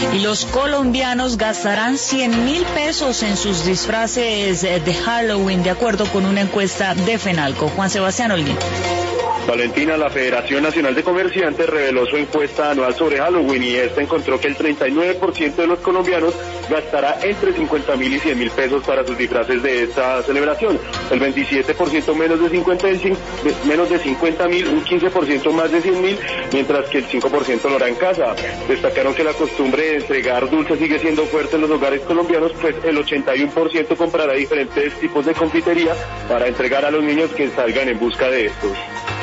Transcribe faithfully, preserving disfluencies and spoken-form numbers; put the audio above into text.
Y los colombianos gastarán cien mil pesos en sus disfraces de Halloween, de acuerdo con una encuesta de FENALCO. Juan Sebastián Holguín. Valentina, la Federación Nacional de Comerciantes reveló su encuesta anual sobre Halloween y esta encontró que el treinta y nueve por ciento de los colombianos gastará entre cincuenta mil y cien mil pesos para sus disfraces de esta celebración. El veintisiete por ciento menos de cincuenta, menos de cincuenta mil, un quince por ciento más de cien mil, mientras que el cinco por ciento lo hará en casa. Destacaron que la costumbre de entregar dulces sigue siendo fuerte en los hogares colombianos, pues el ochenta y uno por ciento comprará diferentes tipos de confitería para entregar a los niños que salgan en busca de estos.